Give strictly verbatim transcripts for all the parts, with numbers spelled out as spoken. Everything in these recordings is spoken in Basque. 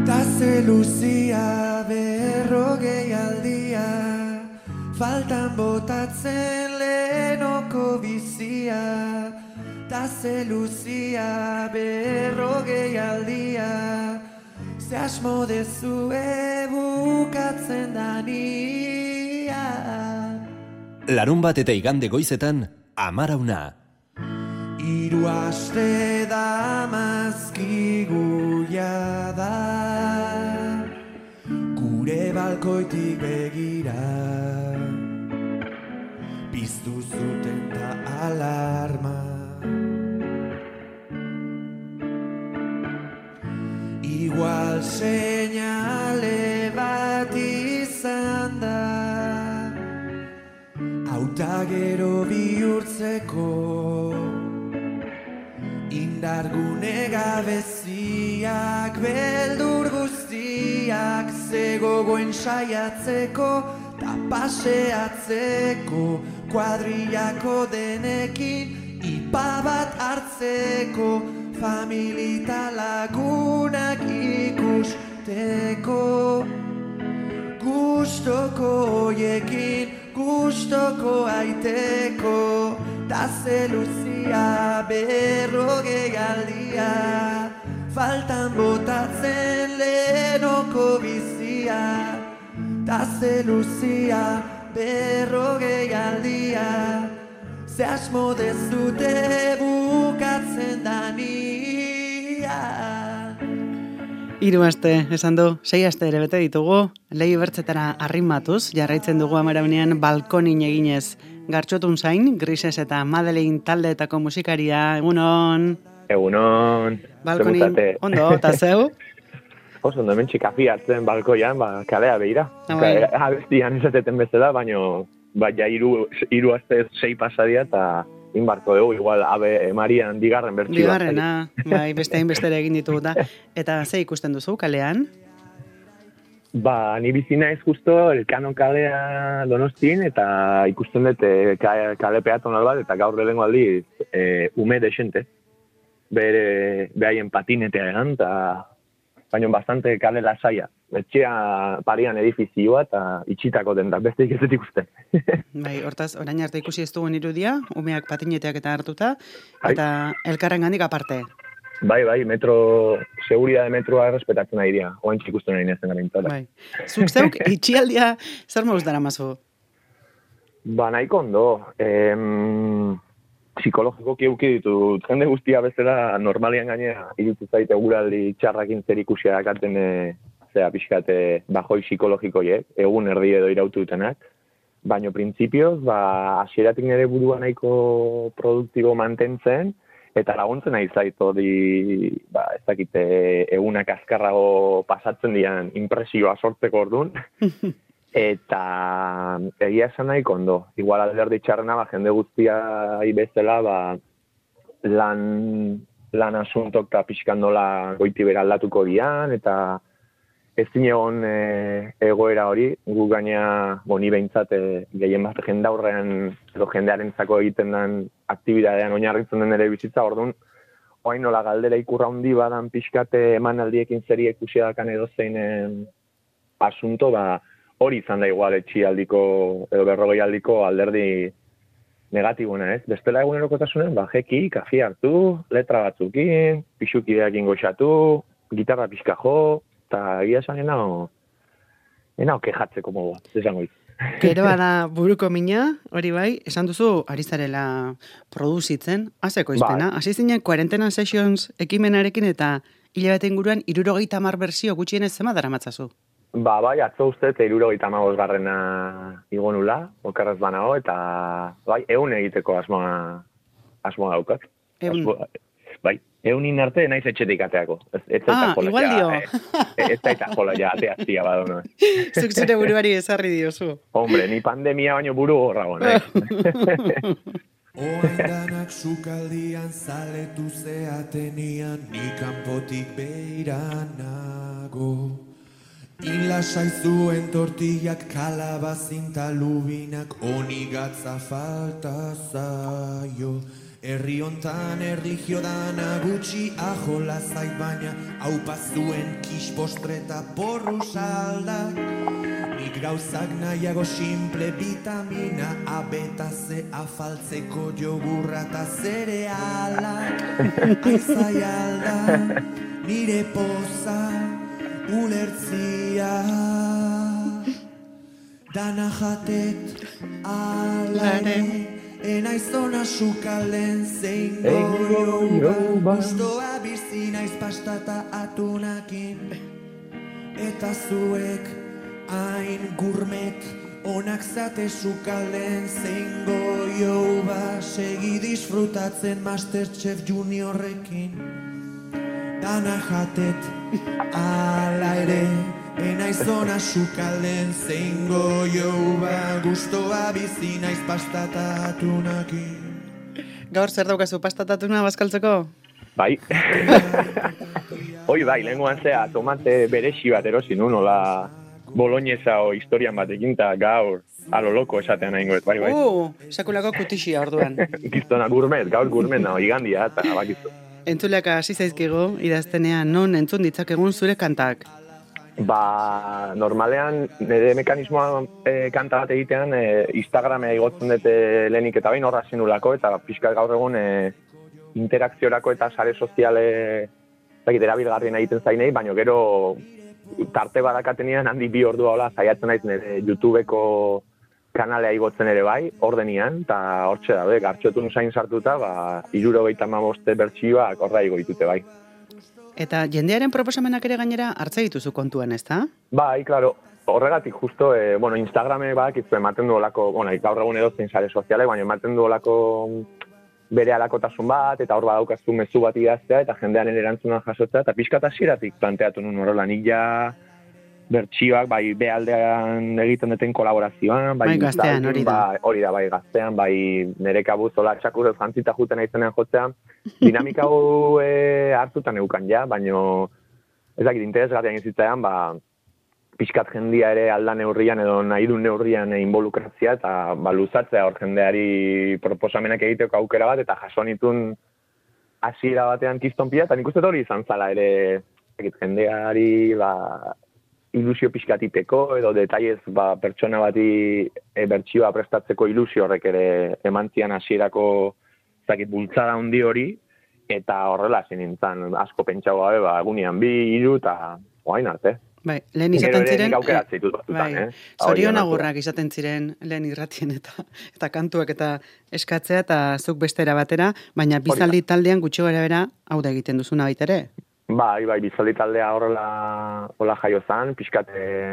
Ta ze luzia berrogei aldia, faltan botatzen lehenoko bizia. Ta ze luzia berrogei aldia, ze asmo dezue bukatzen dania. Larun bat eta igande goizetan, Amarauna. Hiru aste da mazkigu jada, gure balkoitik begira, piztu zuten ta alarma. Igual seinale bat izan da, auta gero bihurtzeko, indargune gabeziak, beldur guztiak, zegogoen saiatzeko, ta paseatzeko, kuadrillako denekin, ipa bat hartzeko, familita lagunak ikusteko. Gustoko hoiekin, gustoko aiteko, ta ze luzia berrogei aldia, faltan botatzen lehenoko bizia. Ta ze luzia berrogei aldia, ze asmo dezute bukatzen dania. Hiru aste, esan du, sei aste ere bete ditugu, lehi bertzetara arrimatuz, jarraitzen dugu Amaraunean balkonin eginez. Gartxotun zain, Grises eta Madeleine taldeetako musikaria, egunon. Egunon. Balkonin, ondo, eta zeu? Oso, ondo, hemen txikafi hartzen balkoian, ba, kalea behira. Abestian esateten bezala, baino, ba, ja, iru, iru aste sei pasadia, eta inbarko dugu, igual, Ave Marian digarren bertxio. Digarrena, bai, beste hain bestere egin ditugu, eta ze ikusten duzu, kalean? Ba, ni bizi naiz justo Elkano kalea Donostin, eta ikusten dut e, kale peatonal bat, eta gaur lehengo aldiz e, ume desente. Bere, behaien patinetea egan, eta baino bastante kale lasaia. Etxea parian edifizioa eta itxitako den da, beste iketet ikusten. Bai, hortaz, orain arte ikusi ez dugun irudia, umeak patineteak eta hartuta, eta elkarren gandik aparte. Bai, bai, metro, seguridade metroa respetatzen nahi dira, oain txikusten nahi nezen garen. Bai, zuk zeuk itxialdia zer moduz dara mazu? Ba, nahiko ondo, em, psikologikoki euki ditut, jende guztia bezala normalian gainera, irutu zaite guraldi txarrakin zer ikusia dakaten, e, zera pixkate bajoi psikologikoiek, egun erdi edo irautu dutenak, baino printzipioz, ba, asieratik nire burua nahiko produktibo mantentzen, eta laguntzen nahi zait hori, ba, ez dakite, egunak azkarrago pasatzen dian impresioa sortzeko orduan. Eta egia esan nahi kondo. Igual alderdi txarrena, ba, jende guztia bezala, ba, lan, lan asuntok eta pixkandola goiti bera aldatuko dian, eta ez egon e, egoera hori, gu gaina, boni behintzat, e, gehien bat jende aurrean, edo jendearen zako egiten den aktibidadean oinarritzen den ere bizitza, orduan, oain nola galdera ikurra handi badan pixkate emanaldiekin zeri ikusiakan edo zein asunto, ba, hori izan da igual etxialdiko edo berrogei aldiko alderdi negatibuna, ez? Bestela egunerokotasunen, ba, jeki, kafi hartu, letra batzukin, pixukideakin goxatu, gitarra pixka jo, eta egia esan enao, enao kejatzeko modua, esango iz. Gero bada buruko mina, hori bai, esan duzu, ari zarela produzitzen, azeko izpena. Hasi zinen Quarantena Sessions ekimenarekin eta hilabete inguruan hirurogeita hamar berzio gutxienez zema daramatzazu. Ba, bai, atzo uste, eta hirurogeita hamabost garrena igonula, okerrez banago, eta bai, egun egiteko asmoa, asmoa daukat. Egun. Asmoa, bai, egunin arte naiz etxetik ateako. Ez, ez ah, igual dio. Ez, ez zaita jola ja, ateaztia badono. Zuk zure buruari ezarri diozu. Hombre, ni pandemia baino buru gorrago, nahi. Oandanak sukaldian zaletu zeatenian, ni kanpotik beiranago. Inlasai zuen tortillak, kalabazin talubinak, honi gatza falta zaio. Herri hontan erlijio dana gutxi ajola zait baina haupa zuen kispostreta porru saldak. Nik gauzak nahiago simple vitamina A beta C afaltzeko jogurra eta zerealak. Aizai alda, nire poza, ulertzia. Dana jatet alare, enaizona sukalden zein goioa. Gustoa bizi naiz pastata atunakin, eta zuek hain gourmet, onak zate sukalden zein goioa. Segi disfrutatzen Masterchef Juniorrekin, dana jatet ala ere. Enaizona sukalden zein goioa, gustoa bizi naiz pastata atunakin. Gaur zer daukazu pastata atuna bazkaltzeko? Bai. Hoi bai, lehenguan zea tomate berexi bat erosi nu, nola boloñesa o historian batekin, eta gaur alo loko esatean nahi ingoet, bai, bai. Uh, sakulako kutixia orduan. Giztona gourmet, gaur gourmet nago, igandia, eta bakizu. Entzuleak hasi zaizkigu, idaztenean non entzun ditzakegun zure kantak. Ba, normalean, nire mekanismoa e, kanta bat egitean, e, Instagramea igotzen dute lehenik eta bain horra zinulako, eta pixkat gaur egun e, interakziorako eta sare soziale erabilgarrien egiten zainei, baina gero tarte badakatenean handi bi ordua hola zaiatzen naiz nire YouTubeko kanalea igotzen ere bai, ordenian, eta hortxe daude, gartxotun zain sartuta, ba, hirurogeita hamabost bertsioak horra igo ditute bai. Eta jendearen proposamenak ere gainera hartze dituzu kontuan, ezta? Bai, claro, horregatik justo, eh, bueno, Instagrame badakizu ematen du olako, bueno, gaur egun edozein sare soziale, baina ematen du olako bere alakotasun bat, eta hor badaukazu mezu bat idaztea, eta jendean erantzuna jasotzea, eta pixkat hasieratik planteatu nun horrela, nik ja bertsioak, bai, behaldean egiten duten kolaborazioan, bai, bai gaztean, hori da. Bai, hori da, bai, gaztean, bai, nire kabuz, hola, txakurrez jantzita juten aizenean jotzean, dinamika hau e, hartutan eukan ja, baino, ez dakit, interesgarrian izitzean, ba, pixkat jendia ere aldan neurrian edo nahi duen neurrian involukratzia, eta ba, luzatzea hor jendeari proposamenak egiteko aukera bat, eta jasoan itun hasiera batean kistonpia, eta nik uste hori izan zala ere, egit, jendeari, ba, ilusio pixkatiteko, edo detaiez ba, pertsona bati e, bertsioa prestatzeko ilusio horrek ere emantzian hasierako zakit bultzada handi hori, eta horrela zen nintzen, asko pentsau gabe, ba, egunean bi, hiru, eta oain arte. Bai, lehen izaten ziren, bai, eh? Zorion agurrak izaten ziren lehen irratien eta eta kantuak eta eskatzea eta zuk bestera batera, baina bizaldi taldean gutxi gara bera hau da egiten duzuna baita ere. Bai, bai, bizaldi taldea horrela, horrela jaio zan, pixkat,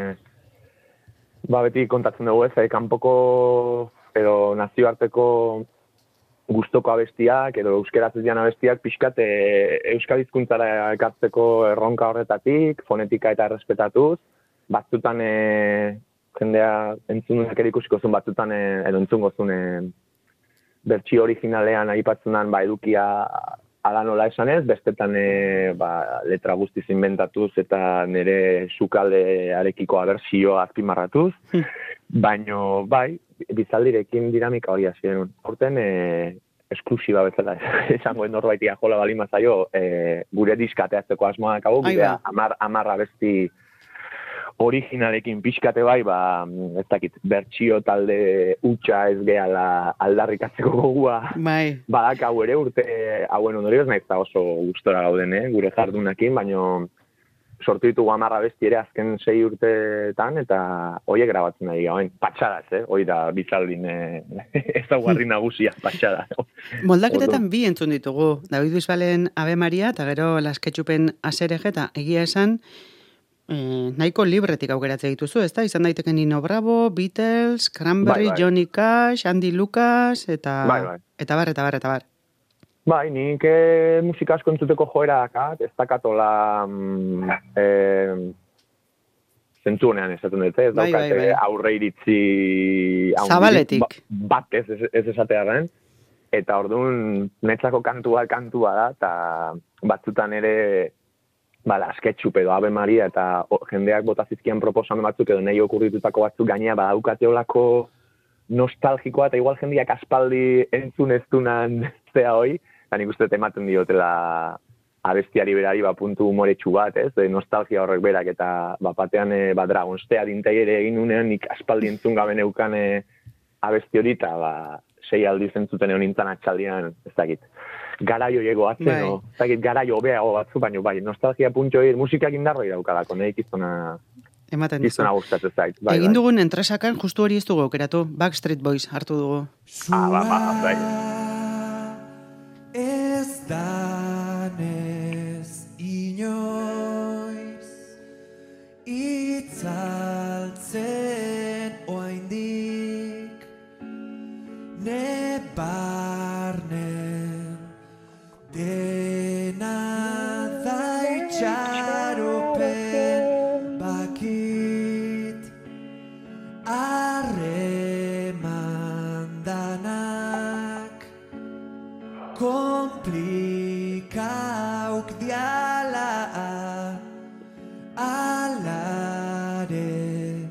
ba, beti kontatzen dugu ez, eh, kanpoko edo nazioarteko gustoko abestiak edo euskeraz ez dian abestiak pixkat e, euskal hizkuntzara ekartzeko erronka horretatik, fonetika eta errespetatuz, batzutan e, jendea entzununak ere ikusiko zuen, batzutan e, edo entzungo zuen e, bertsio originalean aipatzenan ba, edukia ala nola esanez, bestetan e, ba, letra guztiz inventatuz eta nire sukaldearekiko abertzioa azpimarratuz, baino bai, bizaldirekin dinamika hori hasien. Horten e, esklusiba bezala esangoen norbaiti ajola bali mazaio, e, gure diskateatzeko asmoa dakagu, gure amar, amarra besti originalekin pixkate bai, ba, ez dakit, bertsio talde utxa ez gehala aldarrikatzeko gogua bai. Badakau ere urte hauen ondorioz, nahiz eta oso gustora gauden, eh, gure jardunakin, baino sortu ditugu amarra besti ere azken sei urteetan, eta hoiek grabatzen nahi gauen, patxadaz, eh? Hoi da bizaldin eh, ezaugarri nagusia, patxada. Moldaketetan bi entzun ditugu, David Bisbalen Ave Maria, eta gero Lasketxupen Aserege, eta egia esan, Eh, nahiko libretik aukeratzea dituzu, ez da? Izan daiteken Nino Bravo, Beatles, Cranberry, bai, bai. Johnny Cash, Andy Lucas, eta bai, bai. eta bar, eta bar, eta bar. Bai, nik eh, musika asko entzuteko joera dakat, ez dakatola mm, eh, zentzu honean esaten dut, ez bai, daukat bai, bai. Aurre iritzi zabaletik. Ba, bat ez, ez, ez esatearen, eta orduan netzako kantua kantua da, eta batzutan ere ba, Lasketxup edo Ave Maria eta o, jendeak botazizkian proposamen batzuk edo nahi okurritutako batzuk gainea badaukateolako nostalgikoa, eta igual jendiak aspaldi entzun ez dunan zea hoi, eta nik uste ematen diotela abestiari berari ba, puntu humoretsu bat, ez? De nostalgia horrek berak, eta ba, batean e, ba, Dragonstea dintai ere egin unean, nik aspaldi entzun gabe neukan e, abesti hori, eta ba, sei aldiz entzuten egon nintzen atxaldian, ez dakit. Garaio ego atzen, bai. No? Ez dakit, garaio beago batzu, baina bai, nostalgia puntxo hori, musikak indarroi daukalako, nahi ikiztona... Ematen dizu. Iztona gustatzen zait. Bai, Egin bai. dugun entresakan justu hori ez dugu aukeratu, Backstreet Boys hartu dugu. Ah, ba, ba, bai. Ez danez inoiz itzaltzen oaindik ne barnen dena da itxaropen bakit harremandanak komplikauk diala alare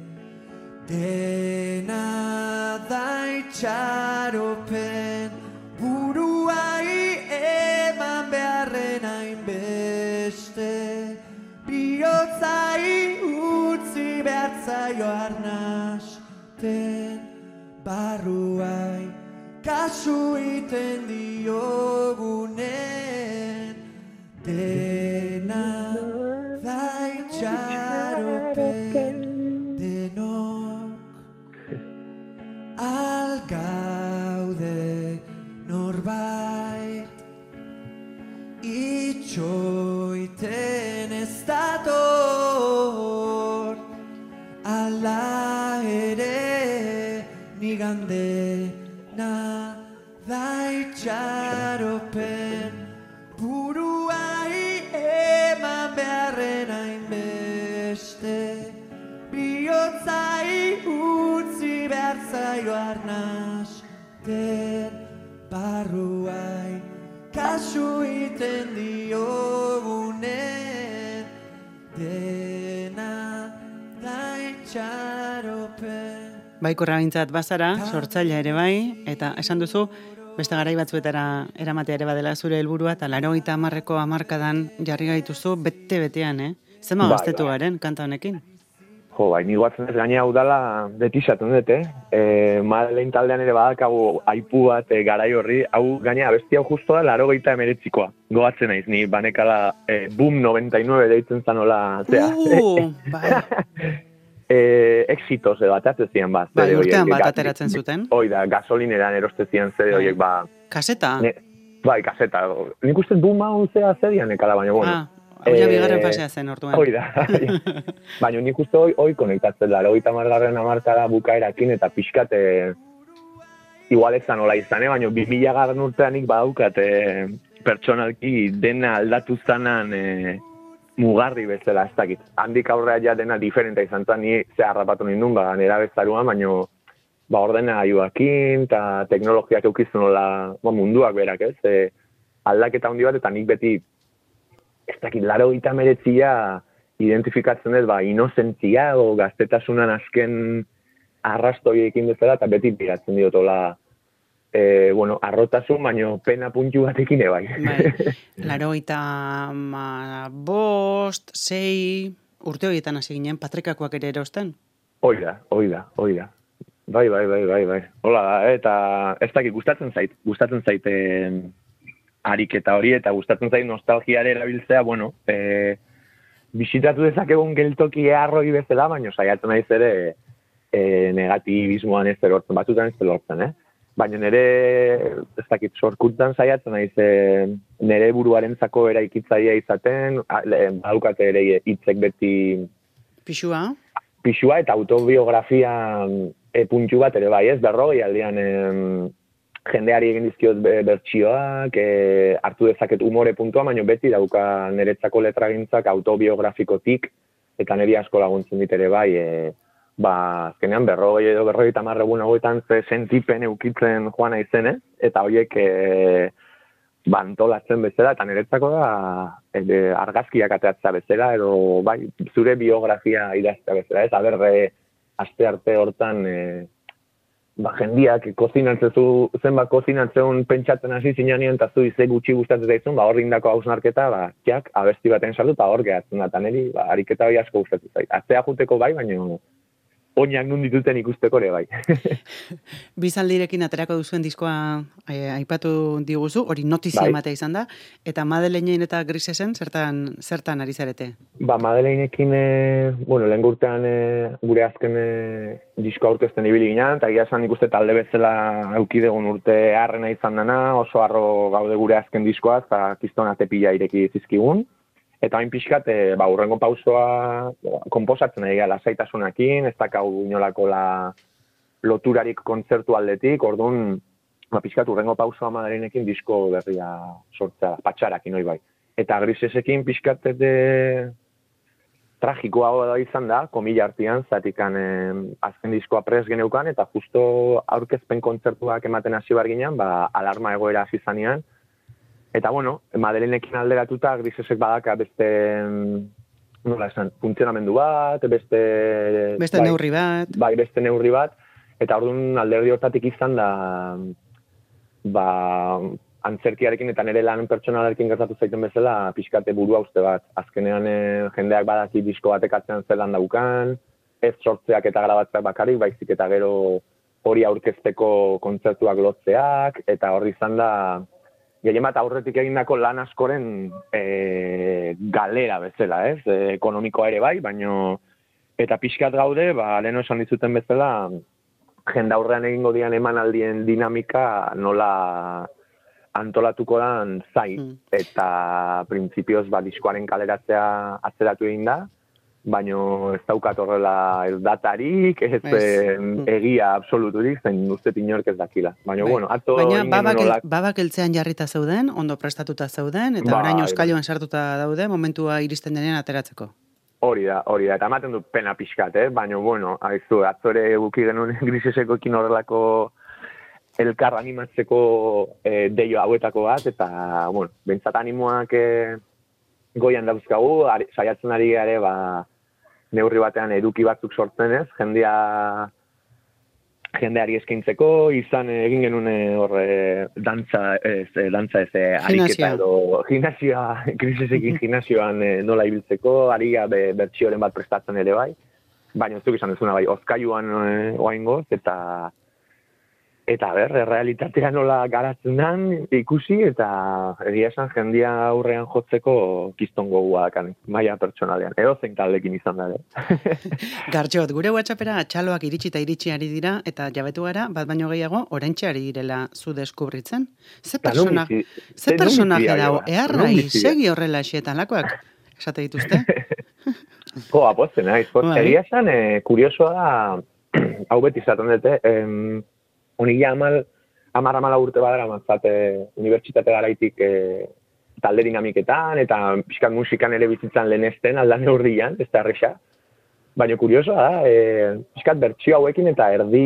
dena da itxaropen buruai eman beharren hainbeste bihotzai utzi behartzaio arnasten barruai kasu iten diogunen dena da itxaropen denok algaude norbait itxoiten ez dator ala ere nigandena da itxaropen buruai eman beharren hainbeste bihotzai utzi behartzaio arnasten barruai kasu iten diogunen dena da itxaropen. Baikorra bintzat bazara, sortzailea ere bai, eta esan duzu, beste garai batzuetara eramatea ere badela zure helburua, eta laurogeita hamarreko hamarkadan jarri gaituzu bete-betean, eh? Zema Bai, gaztetu bai. garen, kanta honekin? Jo, bai, ni guatzen ez gaina hau dala beti izaten dut, eh? E, Madeleine taldean ere badakagu aipu bat e, garai horri, hau gaina abesti hau justo da laurogeita hemeretzikoa. Goatzen naiz, ni banekala e, Boom noventa y nueve deitzen zanola, zea. Uh, bai. e, exitos edo atatzen ziren bat. Bai, urtean bat ateratzen zuten. Hoi da, gasolineran eroste ziren zede horiek, ba... Kaseta? Ne, bai, kaseta. Nik uste Boom hau zea zedian ekala, baina, bueno. Ah. Hau ja bigarren pasea zen orduan. Hoi da. Baina nik uste hoi, hoi konektatzen da, laurogeita hamargarren hamarkada bukaerakin eta pixkat e, igual ez nola izan, baina bi mila garren urteanik badaukat e, pertsonalki dena aldatu zanan e, mugarri bezala, ez dakit. Handik aurrea ja dena diferenta izan zen, ni ze harrapatu nindun, ba, nera bezaruan, baina ba, ordena joakin eta teknologiak eukizun nola ba, munduak berak, ez? E, aldaketa handi bat eta nik beti ez dakit, laurogeita hemeretzia identifikatzen dut, ba, inozentzia o gaztetasunan azken arrastoiekin bezala, eta beti piratzen diotola, e, bueno, arrotasun, baino pena puntu batekin ebai. Bai, laurogeita bost, sei, urte horietan hasi ginen, patrikakoak ere erosten? Hoi da, hoi da, hoi da. Bai, bai, bai, bai, bai. Hola da, eta ez dakit, gustatzen zait, gustatzen zaiten ariketa hori, eta gustatzen zait nostalgiare erabiltzea, bueno, e, bisitatu dezakegun geltoki arroi bezala, baina saiatzen naiz ere e, negatibismoan ez erortzen, batzutan ez erortzen, eh? Baina nire, ez dakit, sorkuntzan saiatzen naiz e, nire buruarentzako eraikitzailea izaten, badukate ere hitzek beti... Pixua? Pixua eta autobiografia e, puntxu bat ere bai, ez? Berrogei aldean... E, jendeari egin dizkiot bertsioak, e, hartu dezaket umore puntua, baina beti dauka niretzako letragintzak autobiografikotik, eta niri asko laguntzen dit ere bai, e, ba, azkenean berrogei edo berrogei tamar egun hauetan ze sentipen eukitzen joan aizenez, eta horiek e, bantolatzen bezala, eta niretzako da e, argazkiak ateatzea bezala, edo bai, zure biografia idaztea bezala, ez, aber, e, aste arte hortan... E, ba, jendiak kozinatzezu, zenbat kozinatzen pentsatzen hasi zinean, eta zu ize gutxi gustatzen zaizun, ba, hor indako hausnarketa, ba, jak, abesti baten saldu, eta hor gehatzen da, eta niri, ba, ariketa hori asko gustatzen zait. Atzea juteko bai, baina oinak nun dituten ikusteko ere bai. Bizaldirekin aterako duzuen diskoa eh, aipatu diguzu, hori notizia Bai. ematea izan da, eta Madeleinen eta Grisesen zertan, zertan ari zarete? Ba, Madeleinekin, e, bueno, lehen urtean e, gure azken e, disko aurkezten ibili ginen, eta egia esan ikuste talde bezala eukidegun urte harrena izan dana, oso harro gaude gure azken diskoaz, eta kiston atepila ireki zizkigun. Eta hain pixkat, e, ba, urrengo pausoa konposatzen egia lasaitasunakin, ez dakau inolako la loturarik kontzertu aldetik, orduan, ba, pixkat urrengo pausoa Madeleinekin disko berria sortzea, patxarakin hoi bai. Eta Grisesekin pixkat de tragikoa da izan da, komila artean, zatikan eh, azken diskoa pres geneukan, eta justo aurkezpen kontzertuak ematen hasi bar ginen, ba, alarma egoera hasi zanean. Eta bueno, Madeleinekin alderatuta Grisesek badaka beste, nola esan, funtzionamendu bat, beste... Beste bai, neurri bat. Bai, beste neurri bat, eta orduan alderdi hortatik izan da, ba, antzerkiarekin eta nire lan pertsonalarekin gertatu zaiten bezala, pixkate burua uste bat. Azkenean e, jendeak badaki disko batek atzean zelan daukan, ez sortzeak eta grabatzeak bakarrik, baizik eta gero hori aurkezteko kontzertuak lotzeak, eta hori izan da, gehien bat aurretik egindako lan askoren e, galera bezala, ez? E, ekonomikoa ere bai, baino eta pixkat gaude, ba, leheno esan dizuten bezala, jendaurrean egingo dian emanaldien dinamika nola antolatuko dan zain, mm. eta printzipioz ba, diskoaren kaleratzea atzeratu egin da, baino ez daukat horrela ez datarik, ez mm. egia absoluturik, zein uste inork ez dakila. Baina, bai. Bueno, atzo... Baina babak, nolak... babak eltzean jarrita zeuden, ondo prestatuta zeuden, eta ba, orain oskailuan sartuta daude, momentua iristen denean ateratzeko. Hori da, hori da, eta ematen du pena pixkat, eh? Baina, bueno, haizu, atzore guki genuen Grisesekoekin horrelako elkar animatzeko eh, deio hauetako bat, eta, bueno, bentsat animoak eh, goian dauzkagu, ari, saiatzen ari gare, ba, neurri batean eduki batzuk sortzen ez, jendea, jendeari eskaintzeko, izan egin genuen horre dantza ez, dantza ez, ariketa edo gimnasioa, Grisesekin gimnasioan nola ibiltzeko, aria be, bertsioren bat prestatzen ere bai, baina ez duk izan dezuna bai, ozkailuan oaingoz, eta Eta ber, realitatea nola garatzen den ikusi, eta egia esan jendia aurrean jotzeko kiston gogua dakan, maila pertsonalean. Edo zein taldekin izan da. Gartxot, gure WhatsAppera txaloak iritsi eta iritsi ari dira, eta jabetu gara, bat baino gehiago, oraintxe ari direla zu deskubritzen. Ze personaje, ze personaje dago, eharrai, segi horrela esietan lakoak, esate dituzte? Jo, aposten, naiz. Egia esan, eh, kuriosoa da, hau beti izaten dute, em, Honilla amal, amar amala urte badara mazate unibertsitate garaitik e, talde dinamiketan, eta pixkat musikan ere bizitzan lehenesten aldan neurrian, ez da erresa. Baina kuriosoa da, e, pixkat bertsio hauekin eta erdi,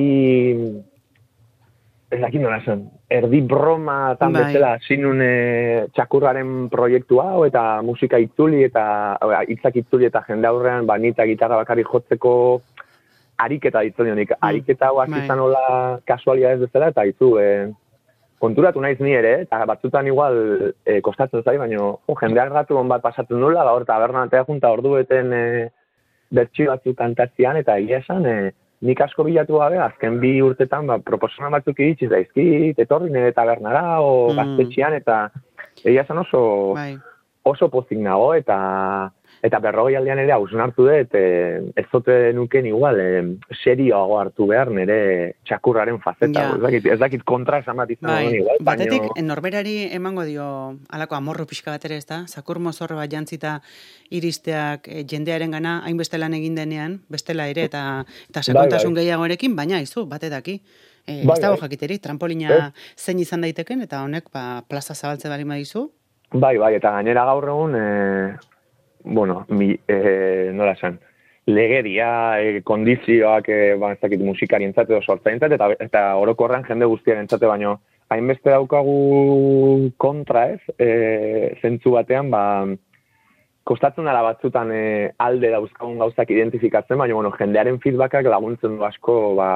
ez dakit nola esan, erdi broma tan bai. Bezala zinun e, txakurraren proiektu hau, eta musika itzuli, eta hitzak itzuli, eta jende aurrean, ba, nita gitarra bakarrik jotzeko, ariketa ditzen honik, mm. ariketa hau azizan hola kasualia ez bezala, eta ditu, e, konturatu naiz ni ere, eta batzutan igual e, kostatzen zai, baina oh, jendeak ratu hon bat pasatzen nula, gaur tabernatea junta ordueten e, bertxio batzuk kantatzean, eta egia esan, e, nik asko bilatu gabe, azken bi urtetan, ba, proposona batzuk iritsi zaizkit, etorri nire tabernara, o mm. gaztetxean, eta egia esan oso, bai. Oso pozik nago, eta Eta berrogei aldean ere hausnartu dut, e, ez zote nuken igual, e, serioago hartu behar nire txakurraren faceta. Ja. Ez dakit, ez dakit kontra esan bat izan bai. Igual. Batetik, baino... norberari emango dio alako amorru pixka bat ere ez da, zakur mozorro bat jantzita iristeak e, jendearen gana, hainbeste lan egin denean, bestela ere, eta, eta sekontasun bai, bai. Gehiagorekin, baina izu, batedaki. E, bai, ez dago bai. Jakiteri, trampolina eh? zein izan daiteken, eta honek ba, plaza zabaltze bali madizu. Bai, bai, eta gainera gaur egun... E... bueno, mi, eh, nola esan, legedia, eh, kondizioak, eh, ba, ez dakit musikari entzate edo sortza entzate, eta, eta orokorrean jende guztiaren entzate, baino, hainbeste daukagu kontra ez, eh, zentzu batean, ba, kostatzen dela batzutan eh, alde dauzkagun gauzak identifikatzen, baina, bueno, jendearen feedbackak laguntzen du asko, ba,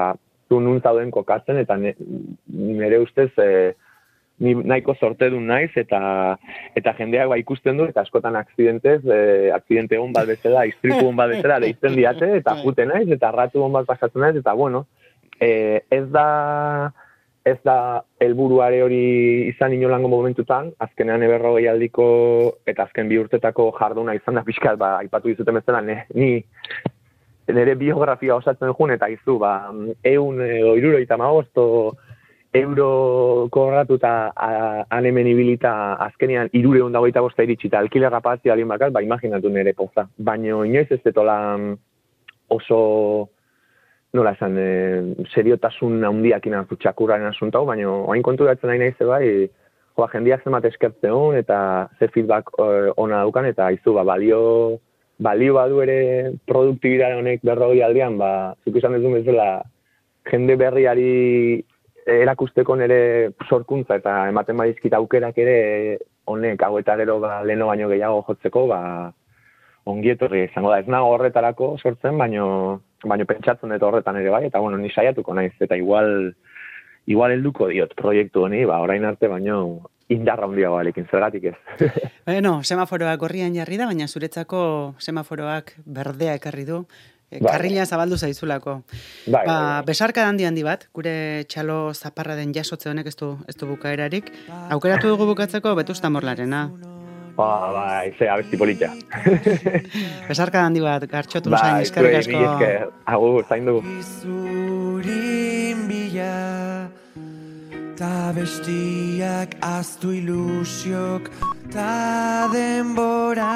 zu nun zauden kokatzen, eta ne, nire ustez e, ni nahiko sortedun naiz, eta eta jendeak ba ikusten du, eta askotan akzidentez, e, akzidente hon bat bezala, istripu hon bat bezala deitzen diate, eta jute naiz, eta ratu hon bat pasatzen naiz, eta bueno, e, ez da... Ez da helburuare hori izan inolango momentutan, azkenean eberrogei aldiko eta azken bi urtetako jarduna izan da pixkat, ba, aipatu dizuten bezala, ne, ni nire biografia osatzen jun, eta izu, ba, eun edo irurogeita hamabost euro korratuta anemen ibilita azkenean irureun dagoita bosta iritsita alkiler rapazio alin bakar, ba, imaginatu nire poza. Baina inoiz ez detola oso... nola esan, e, seriotasun handiakin hartu txakurraren asuntau, baina oain kontu datzen nahi nahi bai, joa, jendiak zemat eskertze hon, eta ze feedback e, ona daukan, eta izu, ba, balio, balio badu ere produktibidade honek berrogei aldean, ba, zuk izan dezun bezala, jende berriari erakusteko nire sorkuntza, eta ematen badizkit aukerak ere honek, hau eta gero ba, leheno baino gehiago jotzeko, ba, ongietorri izango da. Ez nago horretarako sortzen, baino baina pentsatzen dut horretan ere bai, eta bueno, ni saiatuko naiz, eta igual, igual helduko diot proiektu honi, ba, orain arte baino indarra handiago alekin, zergatik ez. Bueno, semaforoak gorrian jarri da, baina zuretzako semaforoak berdea ekarri du, Bai. karrila zabaldu zaizulako. Bai, Ba, bai, bai. besarka handi handi bat, gure txalo zaparra den jasotze honek ez du, ez du bukaerarik, aukeratu dugu bukatzeko Vetusta Morlarena. Ba, bai, ze abesti polita. Besarka handi bat, gartxotun zain, Bai, eskerrik zuei, asko. mila esker. Agur, zain dugu. Izurin bila ta bestiak aztu ilusiok ta denbora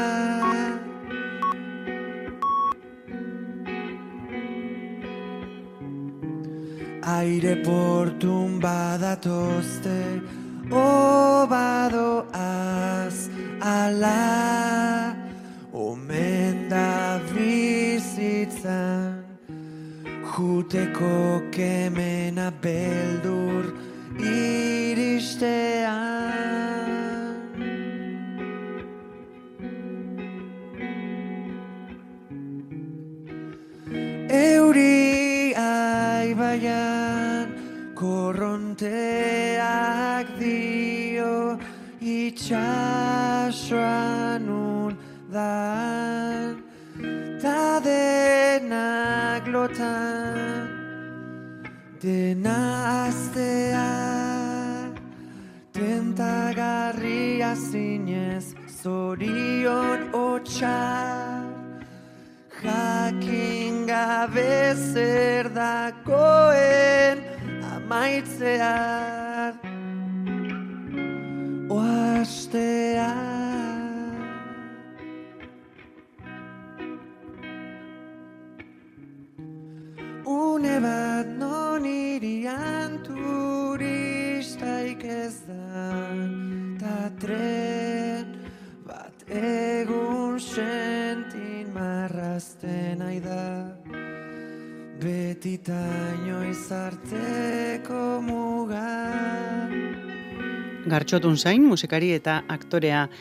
aireportun badatozte o badoaz ala omen da bizitzan juteko kemena beldur iristean. Euri aibaian korronteak dio itxasoan undan ta denak lotan dena aztea tentagarria zinez zorion hotxar jakin gabe zer dagoen amaitzear oastear. Une bat non irian turistaik ez da, ta tren bat egun sentin marrazten aida, betita inoiz arteko muga. Gartxotun zain, musikari eta aktorea